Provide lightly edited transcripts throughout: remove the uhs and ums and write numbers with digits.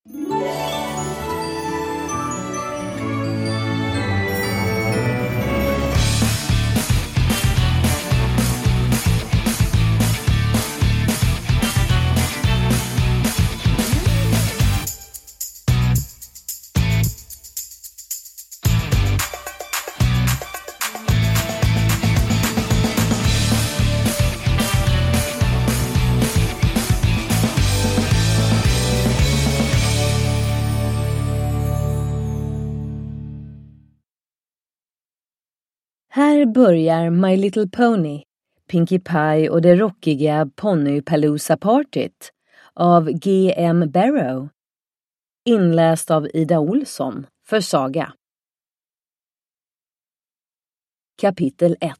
Här börjar My Little Pony, Pinkie Pie och det rockiga Ponypalooza-partyt av G.M. Barrow. Inläst av Ida Olsson för Saga. Kapitel 1.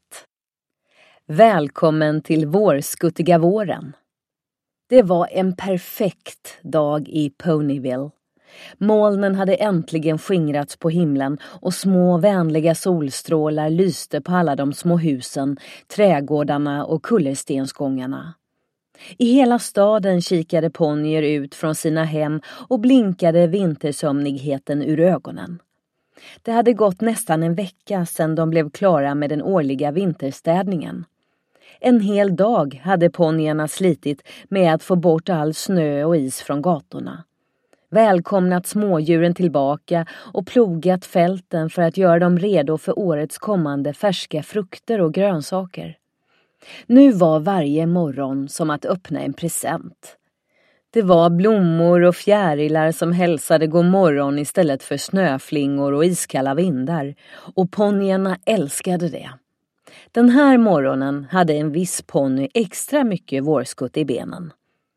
Välkommen till vårskuttiga våren. Det var en perfekt dag i Ponyville. Molnen hade äntligen skingrats på himlen och små vänliga solstrålar lyste på alla de små husen, trädgårdarna och kullerstensgångarna. I hela staden kikade ponyer ut från sina hem och blinkade vintersömnigheten ur ögonen. Det hade gått nästan en vecka sedan de blev klara med den årliga vinterstädningen. En hel dag hade ponyerna slitit med att få bort all snö och is från gatorna. Välkomnat smådjuren tillbaka och plogat fälten för att göra dem redo för årets kommande färska frukter och grönsaker. Nu var varje morgon som att öppna en present. Det var blommor och fjärilar som hälsade god morgon istället för snöflingor och iskalla vindar, och ponyerna älskade det. Den här morgonen hade en viss ponny extra mycket vårskutt i benen.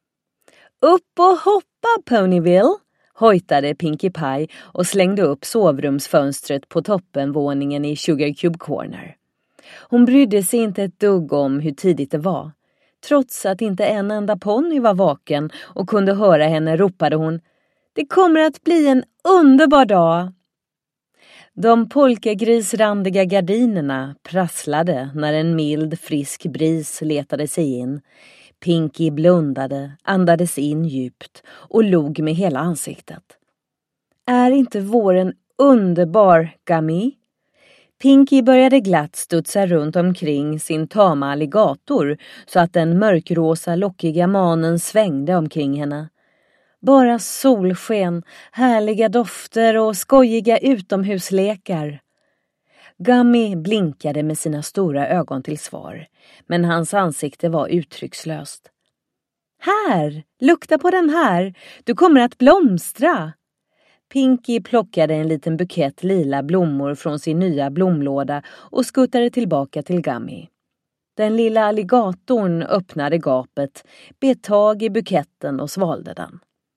Upp och hoppa, Ponyville, hojtade Pinkie Pie och slängde upp sovrumsfönstret på toppenvåningen i Sugar Cube Corner. Hon brydde sig inte ett dugg om hur tidigt det var. Trots att inte en enda ponny var vaken och kunde höra henne ropade hon: "Det kommer att bli en underbar dag!" De polkagrisrandiga gardinerna prasslade när en mild, frisk bris letade sig in. Pinkie blundade, andades in djupt och log med hela ansiktet. Är inte våren underbar, Gummy? Pinkie började glatt studsa runt omkring sin tama alligator så att den mörkrosa lockiga manen svängde omkring henne. Bara solsken, härliga dofter och skojiga utomhuslekar. Gummy blinkade med sina stora ögon till svar, men hans ansikte var uttryckslöst. Här, lukta på den här, du kommer att blomstra. Pinkie plockade en liten bukett lila blommor från sin nya blomlåda och skuttade tillbaka till Gummy. Den lilla alligatorn öppnade gapet, bet tag i buketten och svalde den.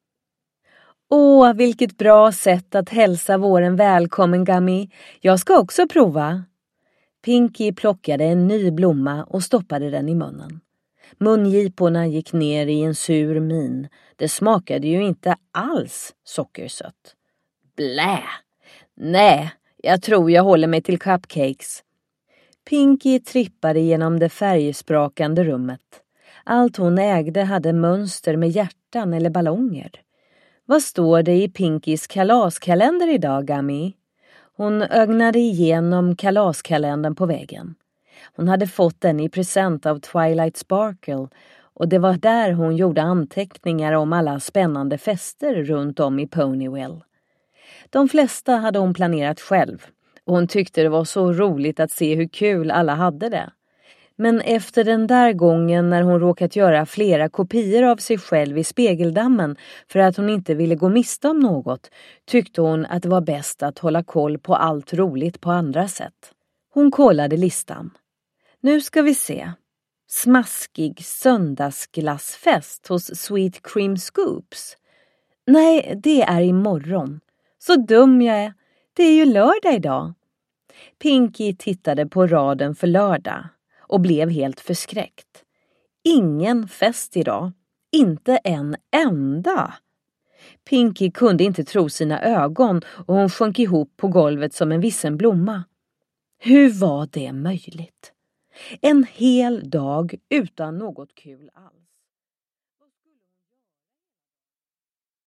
Åh, vilket bra sätt att hälsa våren välkommen, Gummy. Jag ska också prova. Pinkie plockade en ny blomma och stoppade den i munnen. Mungiporna gick ner i en sur min. Det smakade ju inte alls sockersött. Blä! Nej, jag tror jag håller mig till cupcakes. Pinkie trippade genom det färgsprakande rummet. Allt hon ägde hade mönster med hjärtan eller ballonger. Vad står det i Pinkies kalaskalender idag, Gummy? Hon ögnade igenom kalaskalendern på väggen. Hon hade fått den i present av Twilight Sparkle, och det var där hon gjorde anteckningar om alla spännande fester runt om i Ponyville. De flesta hade hon planerat själv, och hon tyckte det var så roligt att se hur kul alla hade det. Men efter den där gången när hon råkat göra flera kopior av sig själv i spegeldammen för att hon inte ville gå miste om något, tyckte hon att det var bäst att hålla koll på allt roligt på andra sätt. Hon kollade listan. Nu ska vi se. Smaskig söndagsglassfest hos Sweet Cream Scoops. Nej, det är imorgon. Så dum jag är. Det är ju lördag idag. Pinkie tittade på raden för lördag och blev helt förskräckt. Ingen fest idag. Inte en enda. Pinkie kunde inte tro sina ögon och hon sjönk ihop på golvet som en vissen blomma. Hur var det möjligt? En hel dag utan något kul alls.